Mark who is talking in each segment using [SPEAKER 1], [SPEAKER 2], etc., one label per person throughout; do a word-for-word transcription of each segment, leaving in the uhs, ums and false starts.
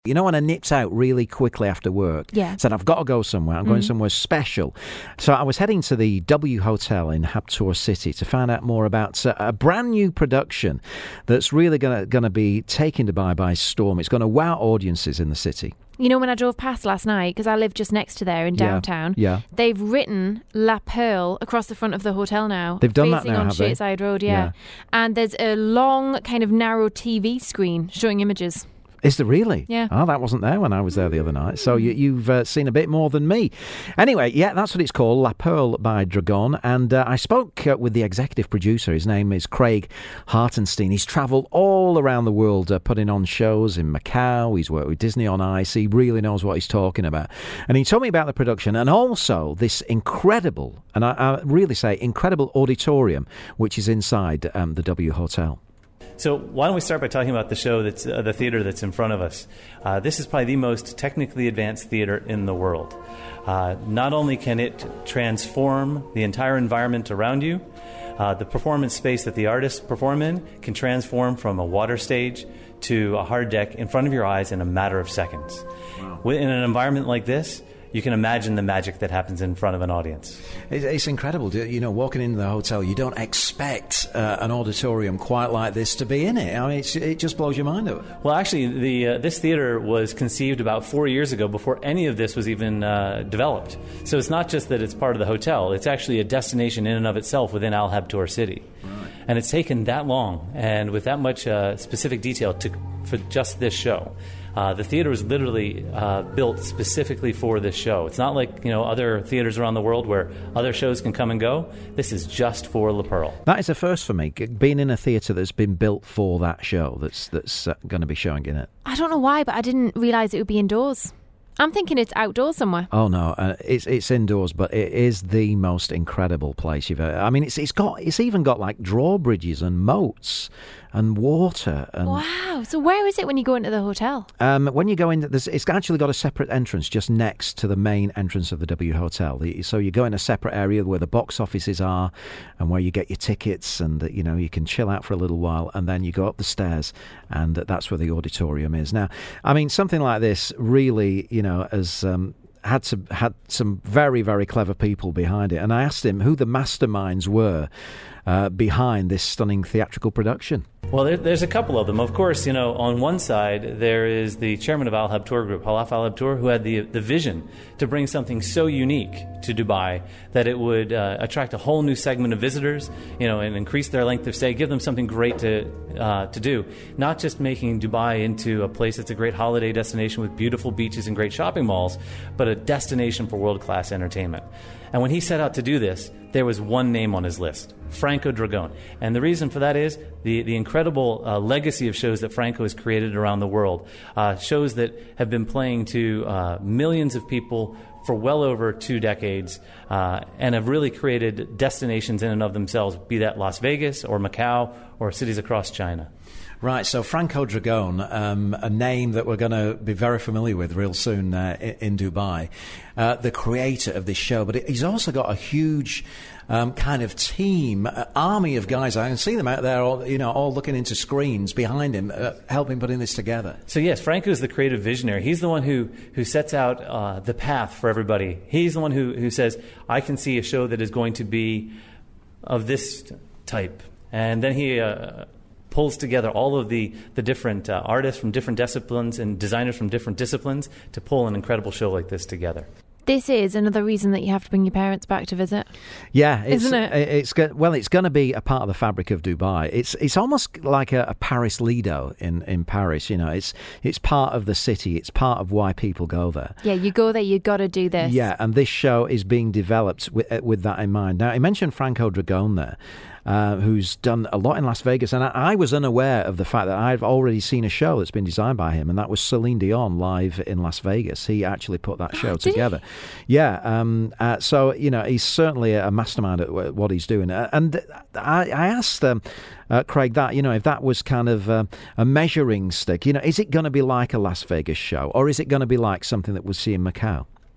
[SPEAKER 1] You know, when I nipped out really quickly after work,
[SPEAKER 2] yeah.
[SPEAKER 1] said, I've got to go somewhere. I'm
[SPEAKER 2] mm.
[SPEAKER 1] going somewhere special. So I was heading to the W Hotel in Habtoor City to find out more about uh, a brand new production that's really going to be taking Dubai by storm. It's going to wow audiences in the city.
[SPEAKER 2] You know, when I drove past last night, because I live just next to there in downtown,
[SPEAKER 1] yeah, yeah.
[SPEAKER 2] they've written La Pearl across the front of the hotel now.
[SPEAKER 1] They've done that
[SPEAKER 2] facing
[SPEAKER 1] now,
[SPEAKER 2] on
[SPEAKER 1] have they?
[SPEAKER 2] Stateside Road, yeah.
[SPEAKER 1] yeah.
[SPEAKER 2] And there's a long, kind of narrow T V screen showing images.
[SPEAKER 1] Is there really?
[SPEAKER 2] Yeah.
[SPEAKER 1] Oh, that wasn't there when I was there the other night. So you, you've uh, seen a bit more than me. Anyway, yeah, that's what it's called, La Pearl by Dragon. And uh, I spoke uh, with the executive producer. His name is Craig Hartenstein. He's travelled all around the world uh, putting on shows in Macau. He's worked with Disney on Ice. He really knows what he's talking about. And he told me about the production and also this incredible, and I, I really say incredible auditorium, which is inside um, the W Hotel.
[SPEAKER 3] So why don't we start by talking about the show, that's uh, the theater that's in front of us. Uh, this is probably the most technically advanced theater in the world. Uh, not only can it transform the entire environment around you, uh, the performance space that the artists perform in can transform from a water stage to a hard deck in front of your eyes in a matter of seconds. Wow. In an environment like this, you can imagine the magic that happens in front of an audience.
[SPEAKER 1] It's incredible. You know, walking into the hotel, you don't expect uh, an auditorium quite like this to be in it. I mean, it's, it just blows your mind up.
[SPEAKER 3] Well, actually, the uh, this theater was conceived about four years ago before any of this was even uh, developed. So it's not just that it's part of the hotel. It's actually a destination in and of itself within Al Habtoor City. Right. And it's taken that long and with that much uh, specific detail to for just this show. Uh, the theater was literally uh, built specifically for this show. It's not like, you know, other theaters around the world where other shows can come and go. This is just for La Pearl.
[SPEAKER 1] That is a first for me, being in a theatre that's been built for that show that's that's uh, going to be showing in it.
[SPEAKER 2] I don't know why, but I didn't realise it would be indoors. I'm thinking it's outdoors somewhere.
[SPEAKER 1] Oh no, uh, it's it's indoors, but it is the most incredible place you've ever. I mean, it's it's got it's even got like drawbridges and moats and water. And,
[SPEAKER 2] wow! So where is it when you go into the hotel?
[SPEAKER 1] Um, when you go in, there's, it's actually got a separate entrance just next to the main entrance of the W Hotel. The, so you go in a separate area where the box offices are, and where you get your tickets, and you know you can chill out for a little while, and then you go up the stairs, and that's where the auditorium is. Now, I mean, something like this really, you know. You know, as um, had some had some very very clever people behind it, and I asked him who the masterminds were uh, behind this stunning theatrical production.
[SPEAKER 3] Well, there, there's a couple of them. Of course, you know, on one side there is the chairman of Al Habtoor Group, Khalaf Al Habtoor, who had the the vision to bring something so unique to Dubai that it would uh, attract a whole new segment of visitors, you know, and increase their length of stay, give them something great to uh, to do. Not just making Dubai into a place that's a great holiday destination with beautiful beaches and great shopping malls, but a destination for world-class entertainment. And when he set out to do this, there was one name on his list, Franco Dragone. And the reason for that is the, the incredible uh, legacy of shows that Franco has created around the world, uh, shows that have been playing to uh, millions of people for well over two decades uh, and have really created destinations in and of themselves, be that Las Vegas or Macau or cities across China.
[SPEAKER 1] Right, so Franco Dragone, um, a name that we're going to be very familiar with real soon uh, in Dubai, uh, the creator of this show. But he's also got a huge um, kind of team, uh, army of guys. I can see them out there, all, you know, all looking into screens behind him, uh, helping putting this together.
[SPEAKER 3] So yes, Franco is the creative visionary. He's the one who who sets out uh, the path for everybody. He's the one who who says, I can see a show that is going to be of this type, and then he. Uh, pulls together all of the, the different uh, artists from different disciplines and designers from different disciplines to pull an incredible show like this together.
[SPEAKER 2] This is another reason that you have to bring your parents back to visit.
[SPEAKER 1] Yeah, it's,
[SPEAKER 2] isn't it?
[SPEAKER 1] It's go- well, it's going to be a part of the fabric of Dubai. It's it's almost like a, a Paris Lido in, in Paris. You know, it's it's part of the city. It's part of why people go there.
[SPEAKER 2] Yeah, you go there, you got to do this.
[SPEAKER 1] Yeah, and this show is being developed with with that in mind. Now, he mentioned Franco Dragone there. Uh, who's done a lot in Las Vegas, and I, I was unaware of the fact that I've already seen a show that's been designed by him, and that was Celine Dion live in Las Vegas. He actually put that show
[SPEAKER 2] oh,
[SPEAKER 1] together. He? Yeah, um, uh, so you know he's certainly a mastermind at what he's doing. Uh, and I, I asked um, uh, Craig that you know if that was kind of uh, a measuring stick. You know, is it going to be like a Las Vegas show, or is it going to be like something that we'll see in Macau?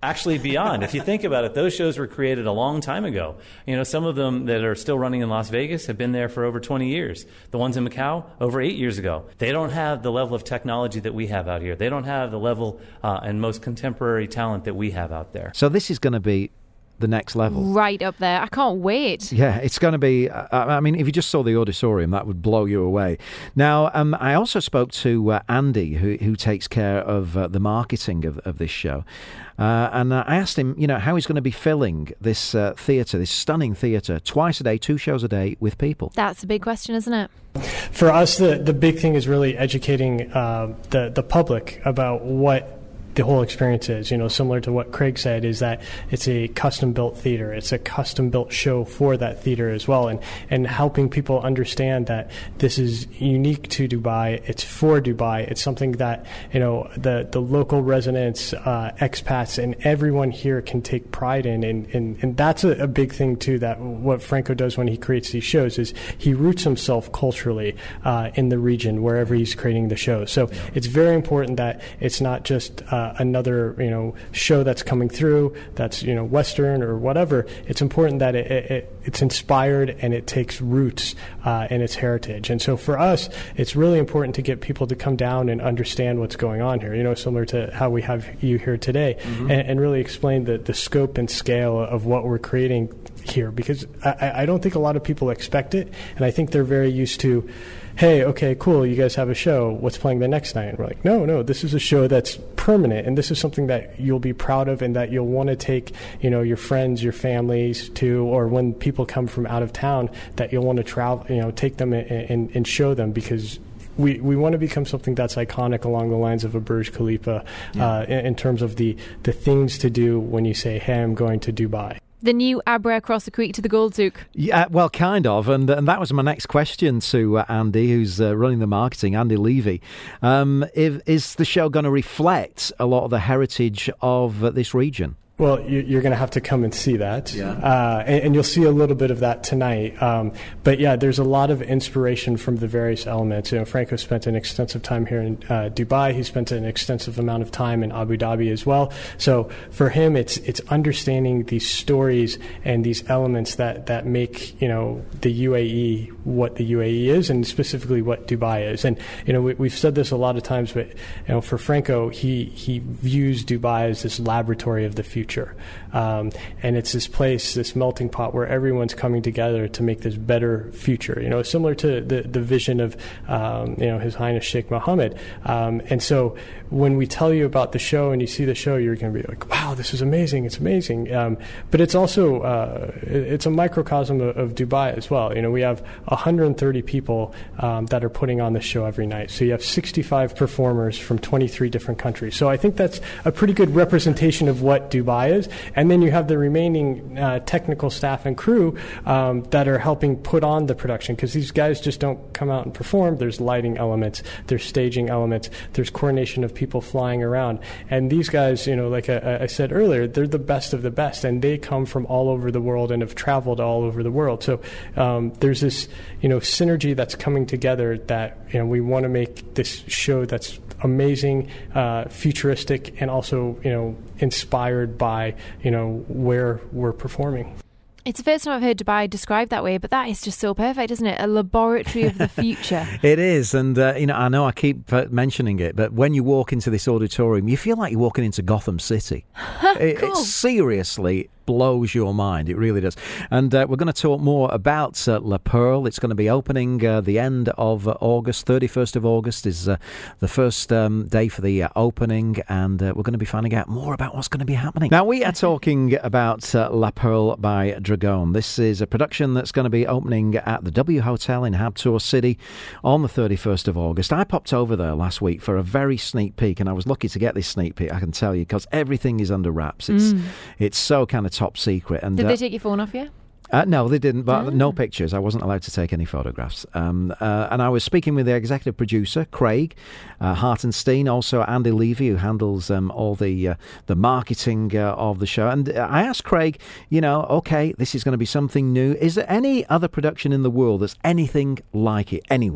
[SPEAKER 3] actually beyond. If you think about it, those shows were created a long time ago. You know, some of them that are still running in Las Vegas have been there for over twenty years. The ones in Macau, over eight years ago. They don't have the level of technology that we have out here. They don't have the level uh, and most contemporary talent that we have out there.
[SPEAKER 1] So this is going to be the next level.
[SPEAKER 2] Right up there. I can't wait.
[SPEAKER 1] Yeah, it's going to be, uh, I mean, if you just saw the auditorium, that would blow you away. Now, um, I also spoke to uh, Andy, who, who takes care of uh, the marketing of, of this show. Uh, and uh, I asked him, you know, how he's going to be filling this uh, theatre, this stunning theatre, twice a day, two shows a day with people.
[SPEAKER 2] That's a big question, isn't it?
[SPEAKER 4] For us, the, the big thing is really educating uh, the, the public about what the whole experience is, you know, similar to what Craig said, is that it's a custom-built theater. It's a custom-built show for that theater as well, and, and helping people understand that this is unique to Dubai. It's for Dubai. It's something that, you know, the, the local residents, uh, expats, and everyone here can take pride in, and, and, and that's a, a big thing, too, that what Franco does when he creates these shows is he roots himself culturally uh, in the region wherever he's creating the show. So it's very important that it's not just uh, another, you know, show that's coming through that's, you know, Western or whatever. It's important that it, it, it's inspired and it takes roots uh, in its heritage. And so for us, it's really important to get people to come down and understand what's going on here, you know, similar to how we have you here today, mm-hmm. and, and really explain the, the scope and scale of what we're creating here, because I, I don't think a lot of people expect it, and I think they're very used to, hey, okay, cool, you guys have a show, what's playing the next night? And we're like, no, no, this is a show that's permanent, and this is something that you'll be proud of and that you'll want to take, you know, your friends, your families to, or when people come from out of town, that you'll want to travel, you know, take them and, and, and show them, because we, we want to become something that's iconic along the lines of a Burj Khalifa, yeah. uh, in, in terms of the, the things to do when you say, hey, I'm going to Dubai.
[SPEAKER 2] The new Abra across the creek to the Gold Souk.
[SPEAKER 1] Yeah, well, kind of. And and that was my next question to uh, Andy, who's uh, running the marketing, Andy Levy. Um, if, is the show going to reflect a lot of the heritage of uh, this region?
[SPEAKER 4] Well, you're going to have to come and see that.
[SPEAKER 1] Yeah.
[SPEAKER 4] Uh, and, and you'll see a little bit of that tonight. Um, but yeah, there's a lot of inspiration from the various elements. You know, Franco spent an extensive time here in uh, Dubai. He spent an extensive amount of time in Abu Dhabi as well. So for him, it's it's understanding these stories and these elements that, that make, you know, the U A E what the U A E is, and specifically what Dubai is. And, you know, we, we've said this a lot of times, but, you know, for Franco, he, he views Dubai as this laboratory of the future. Future. Um, and it's this place, this melting pot where everyone's coming together to make this better future, you know, similar to the, the vision of, um, you know, His Highness Sheikh Mohammed. Um, and so when we tell you about the show and you see the show, you're going to be like, wow, this is amazing. It's amazing. Um, but it's also, uh, it's a microcosm of, of Dubai as well. You know, we have one hundred thirty people um, that are putting on the show every night. So you have sixty-five performers from twenty-three different countries. So I think that's a pretty good representation of what Dubai is. And then you have the remaining uh, technical staff and crew um, that are helping put on the production, because these guys just don't come out and perform. There's lighting elements, there's staging elements, there's coordination of people flying around. And these guys, you know, like I, I said earlier, they're the best of the best, and they come from all over the world and have traveled all over the world. So um, there's this, you know, synergy that's coming together that, you know, we want to make this show that's amazing, uh, futuristic, and also, you know, inspired by, you know, where we're performing.
[SPEAKER 2] It's the first time I've heard Dubai described that way, but that is just so perfect, isn't it? A laboratory of the future.
[SPEAKER 1] It is, and uh, you know, I know I keep uh, mentioning it, but when you walk into this auditorium, you feel like you're walking into Gotham City. it,
[SPEAKER 2] Cool.
[SPEAKER 1] it seriously blows your mind. It really does. And uh, we're going to talk more about uh, La Perle. It's going to be opening uh, the end of uh, August. thirty-first of August is uh, the first um, day for the uh, opening, and uh, we're going to be finding out more about what's going to be happening. Now, we are talking about uh, La Perle by Dragon. This is a production that's going to be opening at the W Hotel in Habtoor City on the thirty-first of August. I popped over there last week for a very sneak peek, and I was lucky to get this sneak peek, I can tell you, because everything is under wraps. It's
[SPEAKER 2] Mm.
[SPEAKER 1] it's so kind of top secret. And
[SPEAKER 2] Did
[SPEAKER 1] uh,
[SPEAKER 2] they take your phone off you?
[SPEAKER 1] Uh, no, they didn't, but
[SPEAKER 2] Oh.
[SPEAKER 1] no pictures. I wasn't allowed to take any photographs. Um, uh, and I was speaking with the executive producer, Craig uh, Hartenstein, also Andy Levy, who handles um, all the uh, the marketing uh, of the show. And I asked Craig, you know, okay, this is going to be something new. Is there any other production in the world that's anything like it anywhere?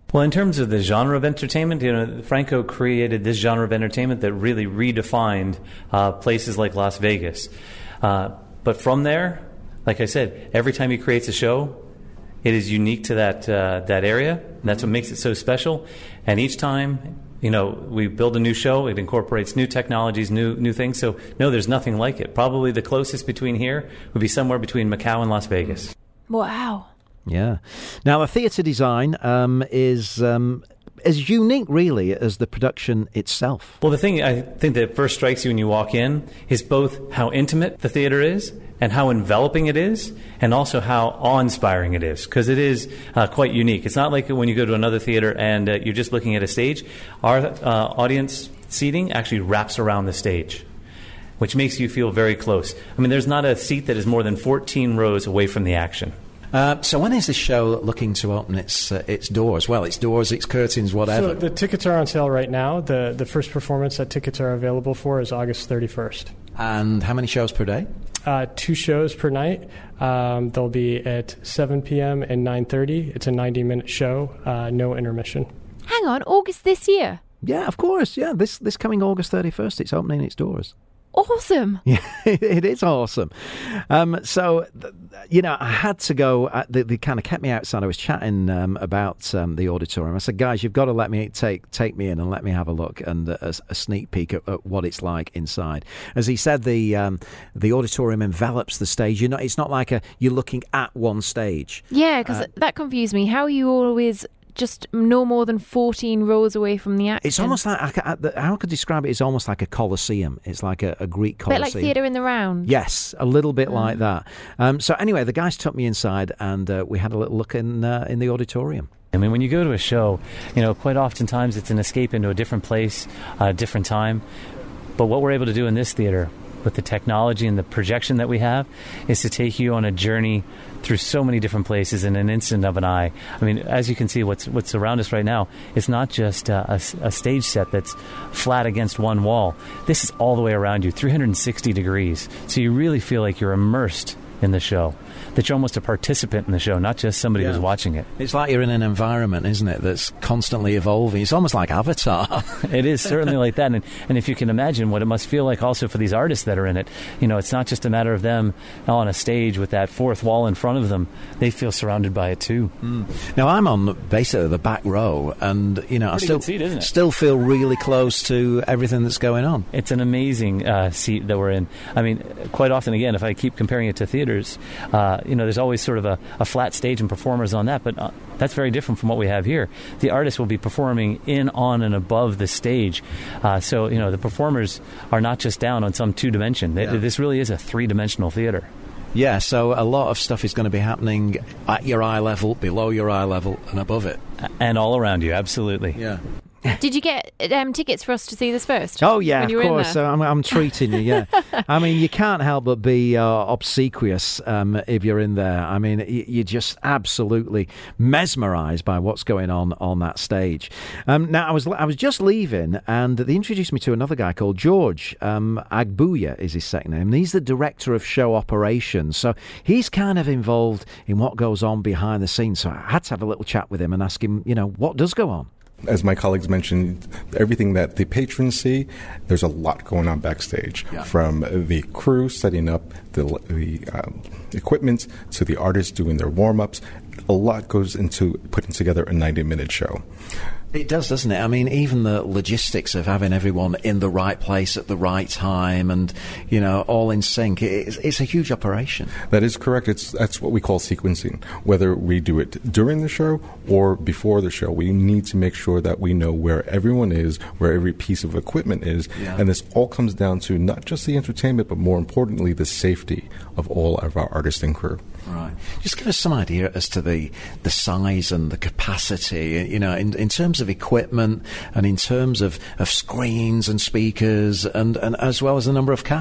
[SPEAKER 3] Well, in terms of the genre of entertainment, you know, Franco created this genre of entertainment that really redefined uh, places like Las Vegas. Uh, but from there, like I said, every time he creates a show, it is unique to that uh, that area. And that's what makes it so special. And each time, you know, we build a new show, it incorporates new technologies, new new things. So, no, there's nothing like it. Probably the closest between here would be somewhere between Macau and Las Vegas.
[SPEAKER 2] Wow.
[SPEAKER 1] Yeah. Now, the theatre design um, is um, as unique, really, as the production itself.
[SPEAKER 3] Well, the thing I think that first strikes you when you walk in is both how intimate the theatre is and how enveloping it is, and also how awe-inspiring it is, because it is uh, quite unique. It's not like when you go to another theatre and uh, you're just looking at a stage. Our uh, audience seating actually wraps around the stage, which makes you feel very close. I mean, there's not a seat that is more than fourteen rows away from the action.
[SPEAKER 1] Uh, so when is this show looking to open its uh, its doors? Well, its doors, its curtains, whatever.
[SPEAKER 4] So the tickets are on sale right now. The the first performance that tickets are available for is August thirty-first.
[SPEAKER 1] And how many shows per day?
[SPEAKER 4] Uh, two shows per night. Um, they'll be at seven p.m. and nine thirty. It's a ninety-minute show, uh, no intermission.
[SPEAKER 2] Hang on, August this year?
[SPEAKER 1] Yeah, of course. Yeah, this this coming August thirty-first, it's opening its doors.
[SPEAKER 2] Awesome.
[SPEAKER 1] Yeah, it is awesome. Um, so, th- you know, I had to go. Uh, they, they kind of kept me outside. I was chatting um, about um, the auditorium. I said, guys, you've got to let me take take me in and let me have a look and uh, a, a sneak peek at, at what it's like inside. As he said, the um, the auditorium envelops the stage. You know, it's not like a you're looking at one stage.
[SPEAKER 2] Yeah, because uh, that confused me. How are you always just no more than fourteen rows away from the action?
[SPEAKER 1] It's almost like, I, I, how I could describe it is almost like a Colosseum. It's like a, a Greek Colosseum.
[SPEAKER 2] A bit like Theatre in the Round.
[SPEAKER 1] Yes, a little bit
[SPEAKER 2] mm.
[SPEAKER 1] like that. Um, so anyway, the guys took me inside and uh, we had a little look in uh, in the auditorium.
[SPEAKER 3] I mean, when you go to a show, you know, quite oftentimes it's an escape into a different place, a different time. But what we're able to do in this theatre, with the technology and the projection that we have, is to take you on a journey through so many different places in an instant of an eye. I mean, as you can see, what's what's around us right now, it's not just uh, a, a stage set that's flat against one wall. This is all the way around you, three hundred sixty degrees. So you really feel like you're immersed in the show, that you're almost a participant in the show, not just somebody
[SPEAKER 1] yeah.
[SPEAKER 3] who's watching it.
[SPEAKER 1] It's like you're in an environment, isn't it, that's constantly evolving. It's almost like Avatar.
[SPEAKER 3] It is certainly like that. And, and if you can imagine what it must feel like also for these artists that are in it, you know, it's not just a matter of them on a stage with that fourth wall in front of them. They feel surrounded by it too.
[SPEAKER 1] Mm. Now, I'm on basically the back row, and, you know,
[SPEAKER 3] Pretty
[SPEAKER 1] I still,
[SPEAKER 3] good seat, isn't it?
[SPEAKER 1] still feel really close to everything that's going on.
[SPEAKER 3] It's an amazing uh, seat that we're in. I mean, quite often, again, if I keep comparing it to theaters, uh, you know, there's always sort of a, a flat stage and performers on that, but uh, that's very different from what we have here. The artists will be performing in, on, and above the stage. Uh, so, you know, the performers are not just down on some two-dimension. They,
[SPEAKER 1] Yeah.
[SPEAKER 3] This really is a three-dimensional theater.
[SPEAKER 1] Yeah, so a lot of stuff is going to be happening at your eye level, below your eye level, and above it.
[SPEAKER 3] And all around you, absolutely.
[SPEAKER 1] Yeah.
[SPEAKER 2] Did you get um, tickets for us to see this first?
[SPEAKER 1] Oh, yeah,
[SPEAKER 2] when
[SPEAKER 1] of
[SPEAKER 2] you were in
[SPEAKER 1] course.
[SPEAKER 2] there?
[SPEAKER 1] So I'm, I'm treating you, yeah. I mean, you can't help but be uh, obsequious um, if you're in there. I mean, y- you're just absolutely mesmerised by what's going on on that stage. Um, now, I was I was just leaving, and they introduced me to another guy called George um, Agbuya is his second name. And he's the director of show operations. So he's kind of involved in what goes on behind the scenes. So I had to have a little chat with him and ask him, you know, what does go on?
[SPEAKER 5] As my colleagues mentioned, everything that the patrons see, there's a lot going on backstage.
[SPEAKER 1] Yeah.
[SPEAKER 5] From the crew setting up the, the um, equipment to the artists doing their warm-ups. A lot goes into putting together a ninety-minute show.
[SPEAKER 1] It does, doesn't it? I mean, even the logistics of having everyone in the right place at the right time and, you know, all in sync, it's, it's a huge operation.
[SPEAKER 5] That is correct. It's That's what we call sequencing. Whether we do it during the show or before the show, we need to make sure that we know where everyone is, where every piece of equipment is.
[SPEAKER 1] Yeah.
[SPEAKER 5] And this all comes down to not just the entertainment, but more importantly, the safety of all of our artists and crew.
[SPEAKER 1] Right. Just give us some idea as to the, the size and the capacity, you know, in, in terms of equipment and in terms of, of screens and speakers and, and as well as the number of cast.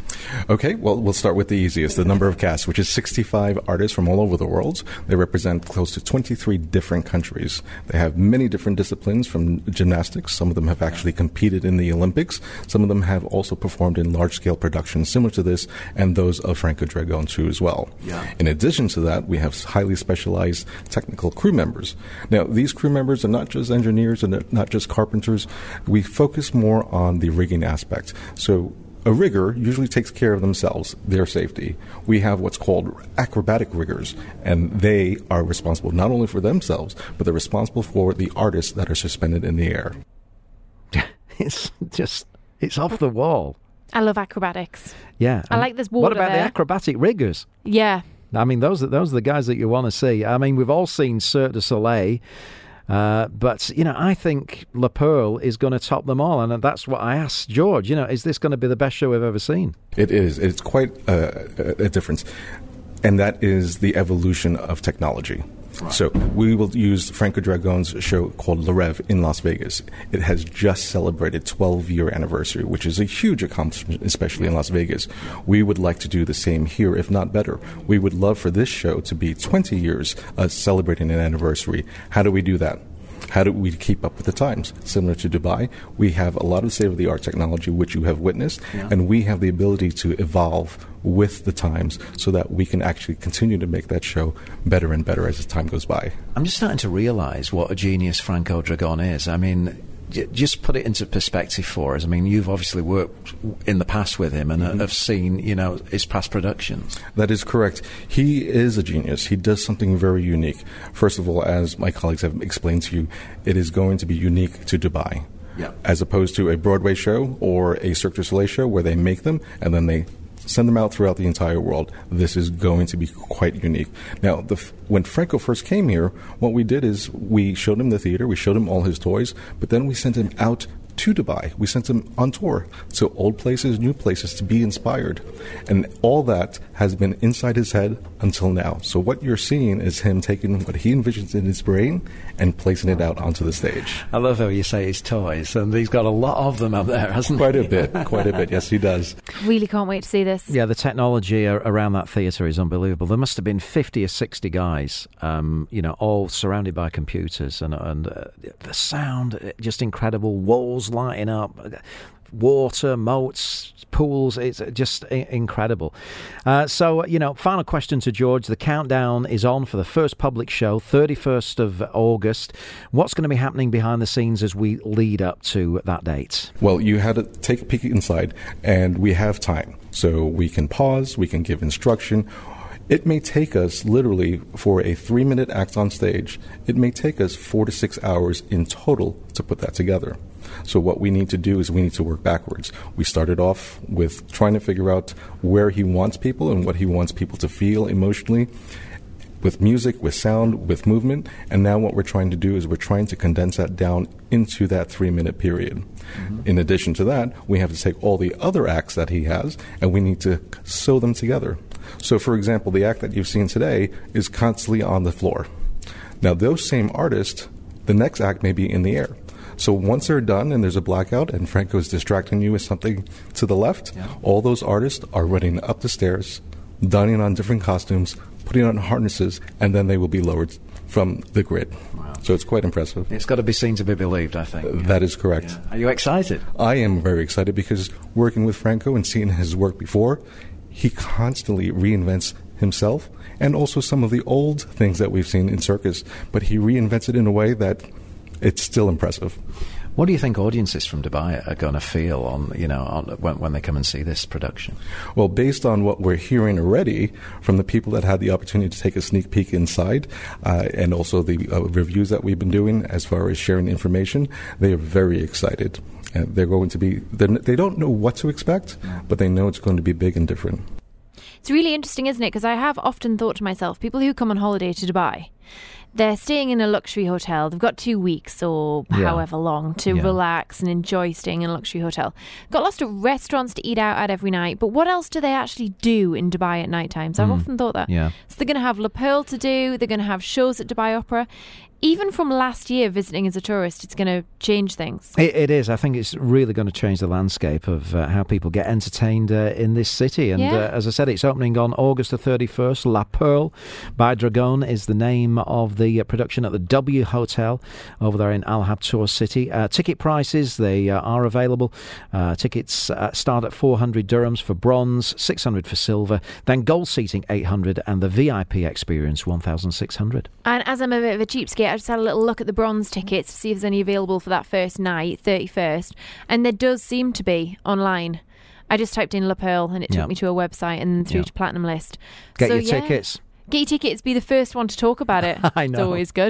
[SPEAKER 5] Okay, well, we'll start with the easiest, the number of casts, which is sixty-five artists from all over the world. They represent close to twenty-three different countries. They have many different disciplines from gymnastics. Some of them have actually competed in the Olympics. Some of them have also performed in large-scale productions similar to this, and those of Franco Dragone too as well.
[SPEAKER 1] Yeah.
[SPEAKER 5] In addition to that, we have highly specialized technical crew members. Now, these crew members are not just engineers and not just carpenters. We focus more on the rigging aspect. So a rigger usually takes care of themselves, their safety. We have what's called acrobatic riggers, and they are responsible not only for themselves, but they're responsible for the artists that are suspended in the air.
[SPEAKER 1] It's just, it's off the wall.
[SPEAKER 2] I love acrobatics.
[SPEAKER 1] Yeah.
[SPEAKER 2] I like this water
[SPEAKER 1] What about
[SPEAKER 2] there.
[SPEAKER 1] the acrobatic riggers?
[SPEAKER 2] Yeah.
[SPEAKER 1] I mean, those are, those are the guys that you want to see. I mean, we've all seen Cirque du Soleil. Uh, but, you know, I think La Perle is going to top them all. And that's what I asked George. You know, is this going to be the best show we've ever seen?
[SPEAKER 5] It is. It's quite a, a difference. And that is the evolution of technology. Right. So we will use Franco Dragone's show called Le Rêve in Las Vegas. It has just celebrated twelve-year anniversary, which is a huge accomplishment, especially in Las Vegas. We would like to do the same here, if not better. We would love for this show to be twenty years uh, celebrating an anniversary. How do we do that? How do we keep up with the times? Similar to Dubai, we have a lot of state-of-the-art technology, which you have witnessed, yeah. and we have the ability to evolve with the times so that we can actually continue to make that show better and better as the time goes by.
[SPEAKER 1] I'm just starting to realize what a genius Franco Dragone is. I mean, j- just put it into perspective for us. I mean, you've obviously worked in the past with him and mm-hmm. have seen, you know, his past productions.
[SPEAKER 5] That is correct. He is a genius. He does something very unique. First of all, as my colleagues have explained to you, it is going to be unique to Dubai.
[SPEAKER 1] Yeah.
[SPEAKER 5] As opposed to a Broadway show or a Cirque du Soleil show where they make them and then they send them out throughout the entire world. This is going to be quite unique. Now, the, when Franco first came here, what we did is we showed him the theater, we showed him all his toys, but then we sent him out to Dubai. We sent him on tour to old places, new places, to be inspired. And all that has been inside his head until now. So what you're seeing is him taking what he envisions in his brain and placing it out onto the stage.
[SPEAKER 1] I love how you say his toys, and he's got a lot of them up there, hasn't
[SPEAKER 5] quite
[SPEAKER 1] he?
[SPEAKER 5] Quite a bit, quite a bit. Yes, he does.
[SPEAKER 2] Really can't wait to see this.
[SPEAKER 1] Yeah, the technology around that theatre is unbelievable. There must have been fifty or sixty guys, um, you know, all surrounded by computers, and, and uh, the sound, just incredible. Walls lighting up, water, moats, pools. It's just I- incredible. Uh, so, you know, final question to George. The countdown is on for the first public show, thirty-first of August. What's going to be happening behind the scenes as we lead up to that date?
[SPEAKER 5] Well, you had to take a peek inside, and we have time. So we can pause, we can give instruction. It may take us, literally, for a three-minute act on stage, it may take us four to six hours in total to put that together. So what we need to do is we need to work backwards. We started off with trying to figure out where he wants people and what he wants people to feel emotionally, with music, with sound, with movement, and now what we're trying to do is we're trying to condense that down into that three-minute period. Mm-hmm. In addition to that, we have to take all the other acts that he has, and we need to sew them together. So, for example, the act that you've seen today is constantly on the floor. Now, those same artists, the next act may be in the air. So once they're done and there's a blackout and Franco's distracting you with something to the left, yeah. all those artists are running up the stairs, donning on different costumes, putting on harnesses, and then they will be lowered from the grid. Wow. So it's quite impressive.
[SPEAKER 1] It's got to be seen to be believed, I think.
[SPEAKER 5] Uh, that is correct.
[SPEAKER 1] Yeah. Are you excited?
[SPEAKER 5] I am very excited because working with Franco and seeing his work before, he constantly reinvents himself and also some of the old things that we've seen in circus, but he reinvents it in a way that it's still impressive.
[SPEAKER 1] What do you think audiences from Dubai are going to feel on, you know, on, when, when they come and see this production?
[SPEAKER 5] Well, based on what we're hearing already from the people that had the opportunity to take a sneak peek inside, uh, and also the uh, reviews that we've been doing as far as sharing information, they are very excited. And they're going to be, they don't know what to expect, but they know it's going to be big and different.
[SPEAKER 2] It's really interesting, isn't it? Because I have often thought to myself, people who come on holiday to Dubai, they're staying in a luxury hotel. They've got two weeks or yeah. however long to yeah. relax and enjoy staying in a luxury hotel. Got lots of restaurants to eat out at every night, but what else do they actually do in Dubai at night times? I've mm. often thought that.
[SPEAKER 1] Yeah.
[SPEAKER 2] So they're going to have La Perle to do. They're going to have shows at Dubai Opera. even from last year visiting as a tourist, it's going to change things.
[SPEAKER 1] It, it is. I think it's really going to change the landscape of uh, how people get entertained uh, in this city. And
[SPEAKER 2] yeah.
[SPEAKER 1] uh, as I said, it's opening on August the thirty-first. La Perle by Dragon is the name of the uh, production at the W Hotel over there in Al Habtoor City. Uh, ticket prices, they uh, are available. Uh, tickets uh, start at four hundred dirhams for bronze, six hundred for silver, then gold seating eight hundred, and the V I P experience one thousand six hundred.
[SPEAKER 2] And as I'm a bit of a cheapskate, I just had a little look at the bronze tickets to see if there's any available for that first night, thirty-first, and there does seem to be online. I just typed in La Perle and it took
[SPEAKER 1] yep.
[SPEAKER 2] me to a website and then through
[SPEAKER 1] yep.
[SPEAKER 2] to Platinum List.
[SPEAKER 1] Get
[SPEAKER 2] so,
[SPEAKER 1] your
[SPEAKER 2] yeah,
[SPEAKER 1] tickets.
[SPEAKER 2] Get your tickets, be the first one to talk about it.
[SPEAKER 1] I know.
[SPEAKER 2] It's always good.